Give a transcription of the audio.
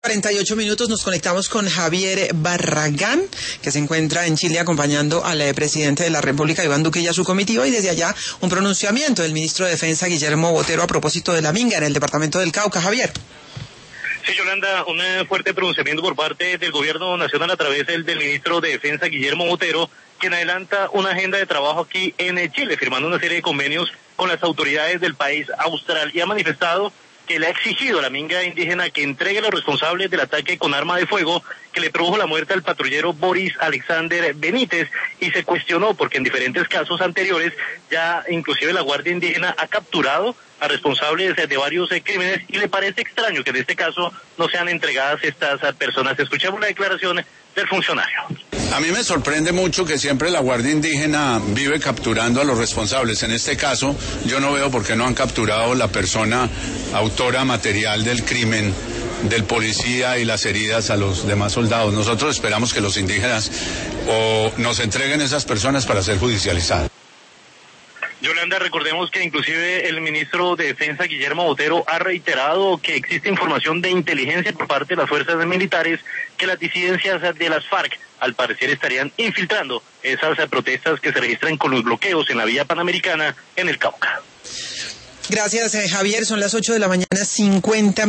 48 minutos nos conectamos con Javier Barragán, que se encuentra en Chile acompañando al presidente de la República, Iván Duque, y a su comitiva, y desde allá un pronunciamiento del ministro de Defensa, Guillermo Botero, a propósito de la minga en el departamento del Cauca. Javier. Sí, Yolanda, un fuerte pronunciamiento por parte del gobierno nacional a través del ministro de Defensa, Guillermo Botero, quien adelanta una agenda de trabajo aquí en Chile, firmando una serie de convenios con las autoridades del país austral, y ha manifestado que le ha exigido a la minga indígena que entregue a los responsables del ataque con arma de fuego que le produjo la muerte al patrullero Boris Alexander Benítez, y se cuestionó porque en diferentes casos anteriores ya inclusive la Guardia Indígena ha capturado a responsables de varios crímenes, y le parece extraño que en este caso no sean entregadas estas personas. Escuchamos la declaración del funcionario. A mí me sorprende mucho que siempre la Guardia Indígena vive capturando a los responsables. En este caso, yo no veo por qué no han capturado la persona autora material del crimen, del policía y las heridas a los demás soldados. Nosotros esperamos que los indígenas o nos entreguen esas personas para ser judicializadas. Yolanda, recordemos que inclusive el ministro de Defensa, Guillermo Botero, ha reiterado que existe información de inteligencia por parte de las fuerzas militares que las disidencias de las FARC al parecer estarían infiltrando esas protestas que se registran con los bloqueos en la vía panamericana en el Cauca. Gracias, Javier. Son las 8 de la mañana, 50